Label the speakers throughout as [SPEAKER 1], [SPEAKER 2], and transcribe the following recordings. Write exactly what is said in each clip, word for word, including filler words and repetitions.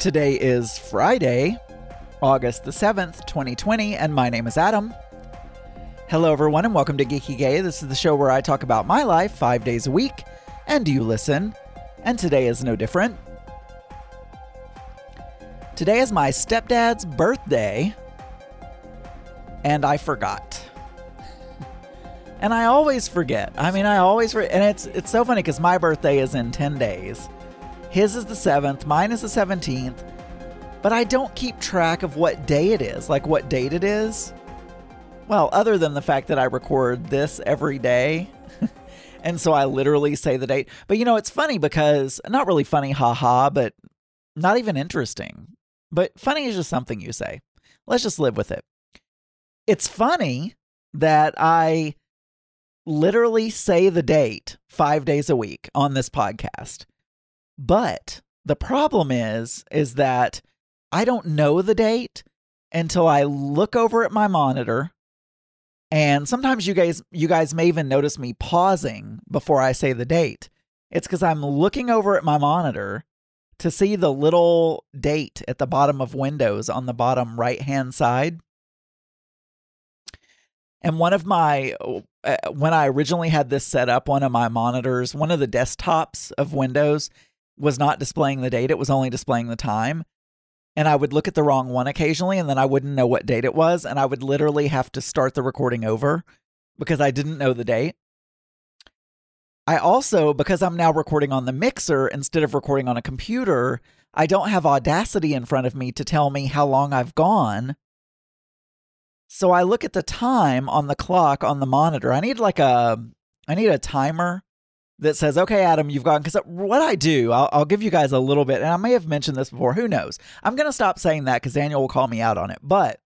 [SPEAKER 1] Today is Friday, August the seventh, twenty twenty, and my name is Adam. Hello everyone and welcome to Geeky Gay. This is the show where I talk about my life five days a week, and you listen, and today is no different. Today is my stepdad's birthday, and I forgot. And I always forget. I mean, I always forget. And it's it's so funny because my birthday is in ten days. His is the seventh, mine is the seventeenth. But I don't keep track of what day it is, like what date it is. Well, other than the fact that I record this every day. And so I literally say the date. But you know, it's funny because, not really funny, haha, but not even interesting. But funny is just something you say. Let's just live with it. It's funny that I literally say the date five days a week on this podcast. But the problem is, is that I don't know the date until I look over at my monitor. And sometimes you guys, you guys may even notice me pausing before I say the date. It's because I'm looking over at my monitor to see the little date at the bottom of Windows on the bottom right-hand side. And one of my, uh, when I originally had this set up, one of my monitors, one of the desktops of Windows was not displaying the date. It was only displaying the time. And I would look at the wrong one occasionally, and then I wouldn't know what date it was. And I would literally have to start the recording over because I didn't know the date. I also, because I'm now recording on the mixer instead of recording on a computer, I don't have Audacity in front of me to tell me how long I've gone. So I look at the time on the clock on the monitor. I need like a, I need a timer that says, okay, Adam, you've gone. Because what I do, I'll, I'll give you guys a little bit, and I may have mentioned this before. Who knows? I'm going to stop saying that because Daniel will call me out on it. But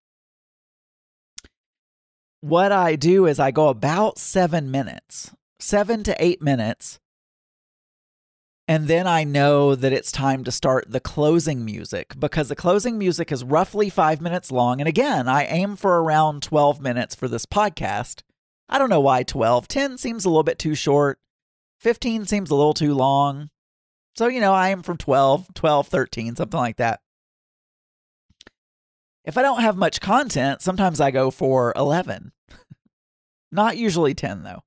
[SPEAKER 1] what I do is I go about seven minutes, seven to eight minutes. And then I know that it's time to start the closing music because the closing music is roughly five minutes long. And again, I aim for around twelve minutes for this podcast. I don't know why twelve. ten seems a little bit too short. fifteen seems a little too long. So, you know, I aim from twelve, twelve, thirteen, something like that. If I don't have much content, sometimes I go for eleven. Not usually ten, though.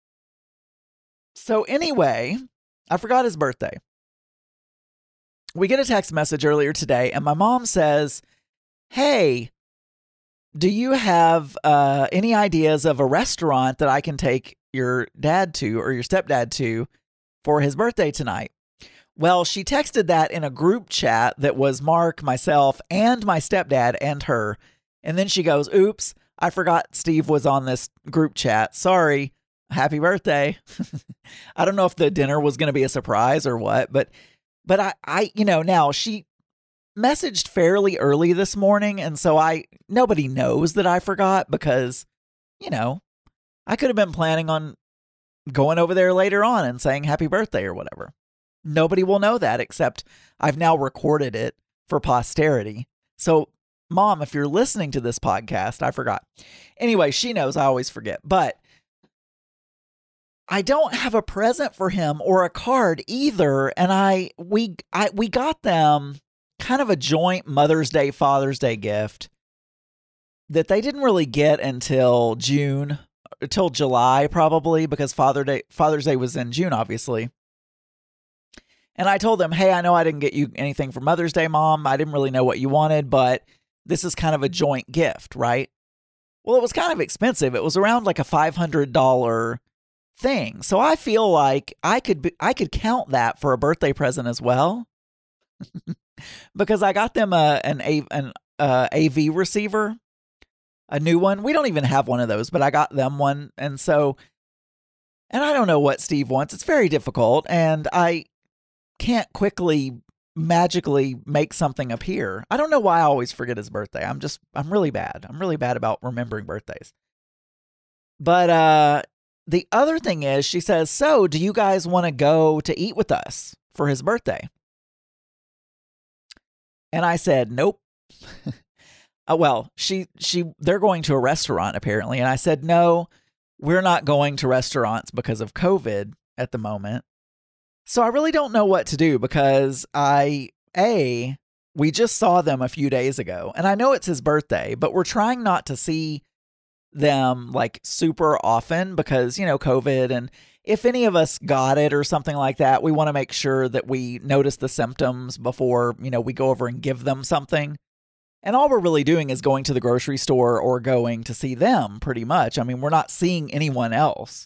[SPEAKER 1] So anyway, I forgot his birthday. We get a text message earlier today, and my mom says, hey, do you have uh, any ideas of a restaurant that I can take your dad to or your stepdad to for his birthday tonight? Well, she texted that in a group chat that was Mark, myself, and my stepdad and her. And then she goes, oops, I forgot Steve was on this group chat. Sorry. Happy birthday. I don't know if the dinner was going to be a surprise or what, but, but I, I, you know, now she messaged fairly early this morning. And so I, nobody knows that I forgot because, you know, I could have been planning on going over there later on and saying happy birthday or whatever. Nobody will know that except I've now recorded it for posterity. So Mom, if you're listening to this podcast, I forgot. Anyway, she knows I always forget, but I don't have a present for him or a card either. And I, we, I, we got them kind of a joint Mother's Day, Father's Day gift that they didn't really get until June, until July probably, because Father Day, Father's Day was in June, obviously. And I told them, hey, I know I didn't get you anything for Mother's Day, Mom. I didn't really know what you wanted, but this is kind of a joint gift, right? Well, it was kind of expensive. It was around like a five hundred dollars thing. So I feel like I could be, I could count that for a birthday present as well. Because I got them a an a an uh, A V receiver, a new one. We don't even have one of those, but I got them one. And so, and I don't know what Steve wants. It's very difficult, and I can't quickly magically make something appear. I don't know why I always forget his birthday. I'm just I'm really bad. I'm really bad about remembering birthdays. But uh the other thing is, she says, so do you guys want to go to eat with us for his birthday? And I said, nope. uh, well, she, she, they're going to a restaurant apparently. And I said, no, we're not going to restaurants because of COVID at the moment. So I really don't know what to do because I, A, We just saw them a few days ago, and I know it's his birthday, but we're trying not to see them like super often because, you know, COVID, and if any of us got it or something like that, we want to make sure that we notice the symptoms before, you know, we go over and give them something. And all we're really doing is going to the grocery store or going to see them pretty much. I mean, we're not seeing anyone else.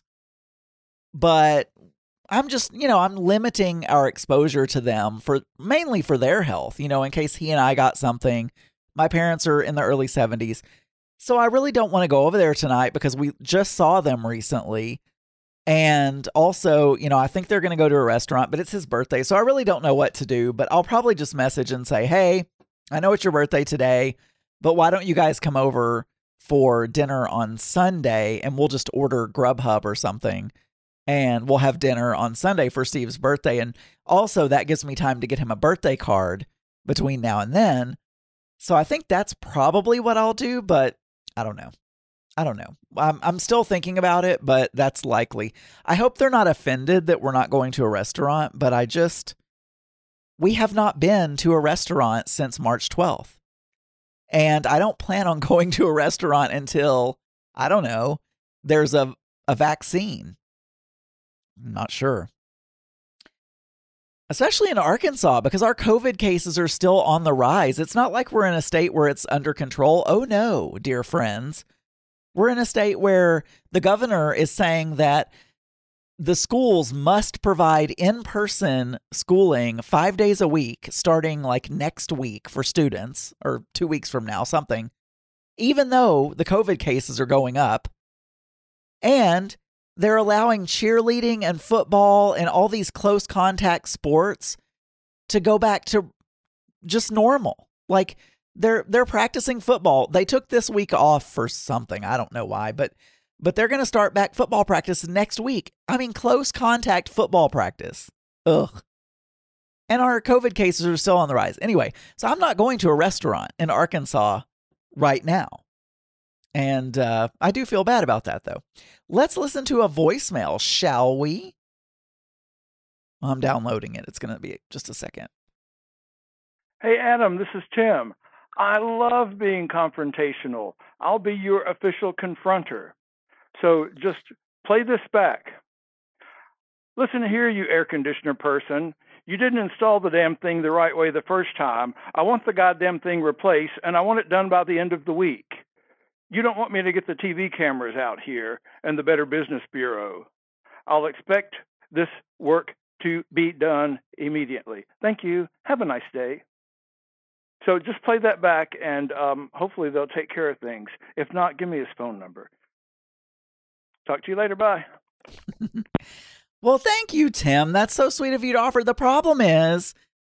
[SPEAKER 1] But I'm just, you know, I'm limiting our exposure to them for mainly for their health, you know, in case he and I got something. My parents are in the early seventies. So I really don't want to go over there tonight because we just saw them recently. And also, you know, I think they're going to go to a restaurant, but it's his birthday. So I really don't know what to do, but I'll probably just message and say, hey, I know it's your birthday today, but why don't you guys come over for dinner on Sunday and we'll just order Grubhub or something and we'll have dinner on Sunday for Steve's birthday. And also that gives me time to get him a birthday card between now and then. So I think that's probably what I'll do, but I don't know. I don't know. I'm, I'm still thinking about it, but that's likely. I hope they're not offended that we're not going to a restaurant, but I just, we have not been to a restaurant since March twelfth. And I don't plan on going to a restaurant until, I don't know, there's a, a vaccine. I'm not sure. Especially in Arkansas, because our COVID cases are still on the rise. It's not like we're in a state where it's under control. Oh no, dear friends. We're in a state where the governor is saying that the schools must provide in-person schooling five days a week, starting like next week for students, or two weeks from now, something, even though the COVID cases are going up. And they're allowing cheerleading and football and all these close contact sports to go back to just normal. Like they're they're practicing football. They took this week off for something. I don't know why, but but they're going to start back football practice next week. I mean, close contact football practice. Ugh. And our COVID cases are still on the rise. Anyway, so I'm not going to a restaurant in Arkansas right now. And uh, I do feel bad about that, though. Let's listen to a voicemail, shall we? Well, I'm downloading it. It's going to be just a second.
[SPEAKER 2] Hey, Adam, this is Tim. I love being confrontational. I'll be your official confronter. So just play this back. Listen here, you air conditioner person. You didn't install the damn thing the right way the first time. I want the goddamn thing replaced, and I want it done by the end of the week. You don't want me to get the T V cameras out here and the Better Business Bureau. I'll expect this work to be done immediately. Thank you. Have a nice day. So just play that back, and um, hopefully they'll take care of things. If not, give me his phone number. Talk to you later. Bye.
[SPEAKER 1] Well, thank you, Tim. That's so sweet of you to offer. The problem is,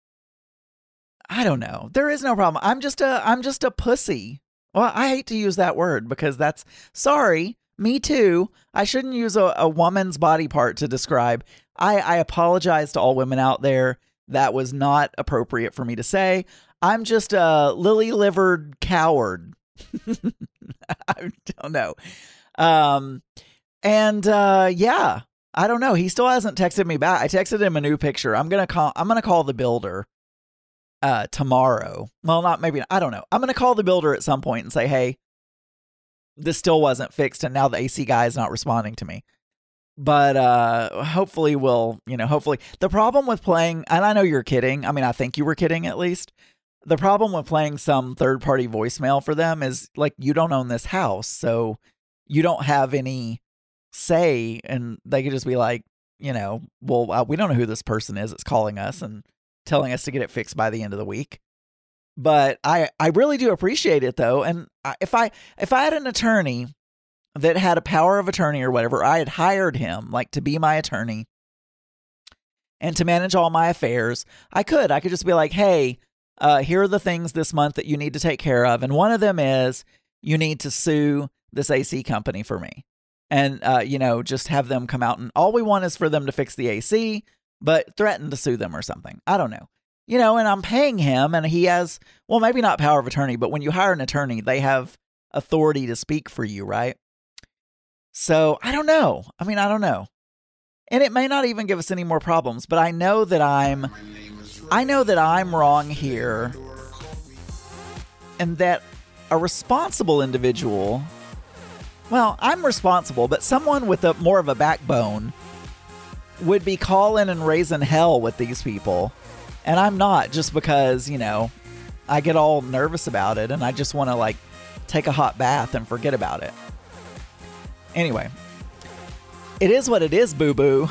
[SPEAKER 1] I don't know. There is no problem. I'm just a, I'm just a pussy. Well, I hate to use that word because that's, sorry, me too. I shouldn't use a, a woman's body part to describe. I, I apologize to all women out there. That was not appropriate for me to say. I'm just a lily-livered coward. I don't know. Um, and uh, yeah, I don't know. He still hasn't texted me back. I texted him a new picture. I'm gonna call. I'm gonna call the builder uh, tomorrow. Well, not maybe. I don't know. I'm gonna call the builder at some point and say, hey, this still wasn't fixed, and now the A C guy is not responding to me. But uh, hopefully we'll, you know, hopefully. The problem with playing, and I know you're kidding. I mean, I think you were kidding at least. The problem with playing some third-party voicemail for them is, like, you don't own this house, so you don't have any say, and they could just be like, you know, well, uh, we don't know who this person is that's calling us and telling us to get it fixed by the end of the week. But I, I really do appreciate it, though, and I, if I if I had an attorney that had a power of attorney or whatever, I had hired him, like, to be my attorney and to manage all my affairs, I could. I could just be like, hey, uh, here are the things this month that you need to take care of. And one of them is you need to sue this A C company for me. And, uh, you know, just have them come out, and all we want is for them to fix the A C, but threaten to sue them or something. I don't know. You know, and I'm paying him, and he has, well, maybe not power of attorney, but when you hire an attorney, they have authority to speak for you, right? So I don't know. I mean, I don't know. And it may not even give us any more problems, but I know that I'm, I know that I'm wrong here and that a responsible individual, well, I'm responsible, but someone with a more of a backbone would be calling and raising hell with these people. And I'm not, just because, you know, I get all nervous about it and I just want to like take a hot bath and forget about it. Anyway, it is what it is, boo-boo.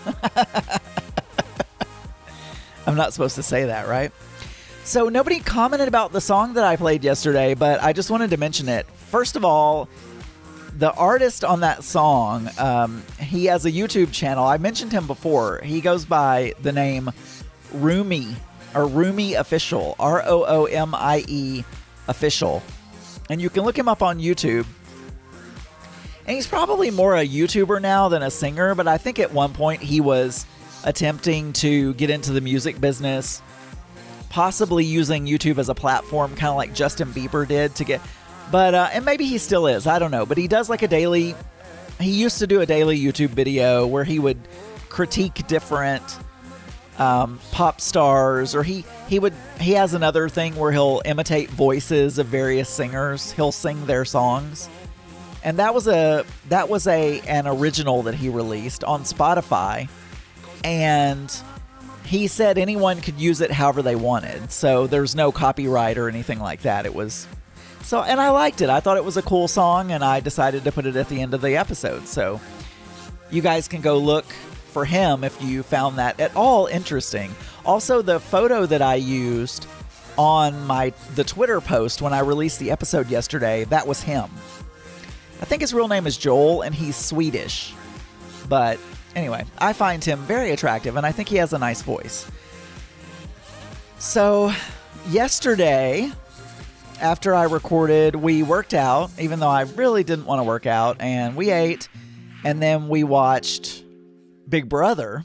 [SPEAKER 1] I'm not supposed to say that, right? So nobody commented about the song that I played yesterday, but I just wanted to mention it. First of all, the artist on that song, um, he has a YouTube channel. I mentioned him before. He goes by the name Roomy, or Roomy Official, R O O M I E Official. And you can look him up on YouTube. And he's probably more a YouTuber now than a singer, but I think at one point he was attempting to get into the music business, possibly using YouTube as a platform, kind of like Justin Bieber did to get, but, uh, and maybe he still is, I don't know, but he does like a daily, he used to do a daily YouTube video where he would critique different um, pop stars, or he, he would, he has another thing where he'll imitate voices of various singers, he'll sing their songs. And that was a, that was a, an original that he released on Spotify. And he said anyone could use it however they wanted. So there's no copyright or anything like that. It was so, and I liked it. I thought it was a cool song, and I decided to put it at the end of the episode. So you guys can go look for him if you found that at all interesting. Also, the photo that I used on my the Twitter post when I released the episode yesterday, that was him. I think his real name is Joel, and he's Swedish. But anyway, I find him very attractive, and I think he has a nice voice. So, yesterday, after I recorded, we worked out, even though I really didn't want to work out, and we ate, and then we watched Big Brother.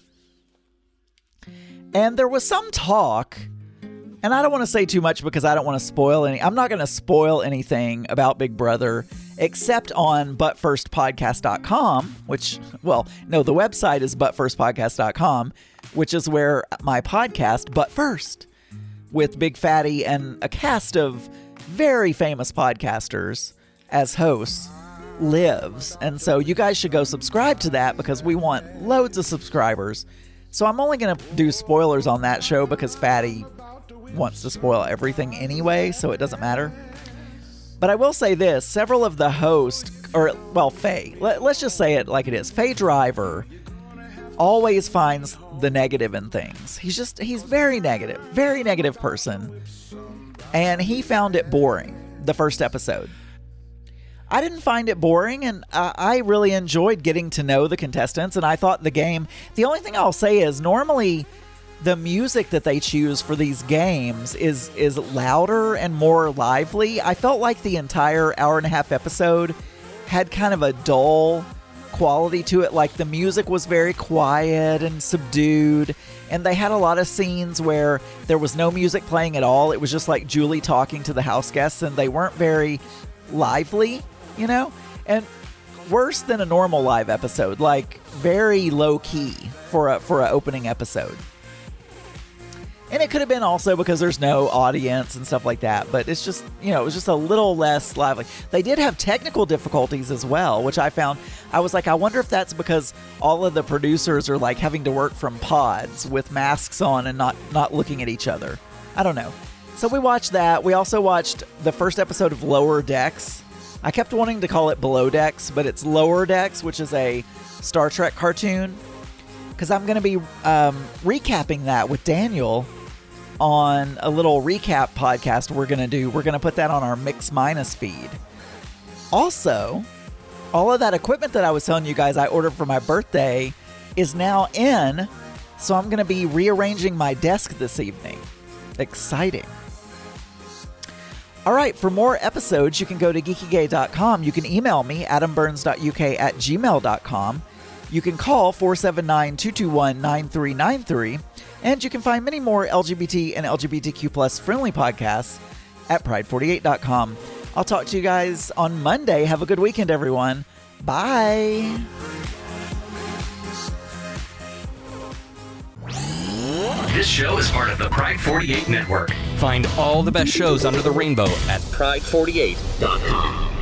[SPEAKER 1] And there was some talk, and I don't want to say too much because I don't want to spoil any. I'm not going to spoil anything about Big Brother except on but first podcast dot com, which, well, no, the website is but first podcast dot com, which is where my podcast, But First, with Big Fatty and a cast of very famous podcasters as hosts, lives. And so you guys should go subscribe to that because we want loads of subscribers. So I'm only going to do spoilers on that show because Fatty wants to spoil everything anyway, so it doesn't matter. But I will say this, several of the hosts, or, well, Faye, let, let's just say it like it is. Faye Driver always finds the negative in things. He's just, he's very negative, very negative person. And he found it boring, the first episode. I didn't find it boring, and uh, I really enjoyed getting to know the contestants, and I thought the game, the only thing I'll say is normally the music that they choose for these games is is louder and more lively. I felt like the entire hour and a half episode had kind of a dull quality to it. Like the music was very quiet and subdued, and they had a lot of scenes where there was no music playing at all. It was just like Julie talking to the house guests, and they weren't very lively, you know? And worse than a normal live episode, like very low key for a for an opening episode. And it could have been also because there's no audience and stuff like that, but it's just, you know, it was just a little less lively. They did have technical difficulties as well, which I found, I was like, I wonder if that's because all of the producers are like having to work from pods with masks on and not, not looking at each other. I don't know. So we watched that. We also watched the first episode of Lower Decks. I kept wanting to call it Below Decks, but it's Lower Decks, which is a Star Trek cartoon. Because I'm going to be um, recapping that with Daniel on a little recap podcast we're going to do. We're going to put that on our Mix Minus feed. Also, all of that equipment that I was telling you guys I ordered for my birthday is now in, so I'm going to be rearranging my desk this evening. Exciting. All right, for more episodes, you can go to geeky gay dot com. You can email me, adam burns dot u k at gmail dot com. You can call four seven nine, two two one, nine three nine three. And you can find many more L G B T and L G B T Q plus friendly podcasts at pride forty-eight dot com. I'll talk to you guys on Monday. Have a good weekend, everyone. Bye.
[SPEAKER 3] This show is part of the Pride forty-eight Network.
[SPEAKER 4] Find all the best shows under the rainbow at
[SPEAKER 3] pride forty-eight dot com.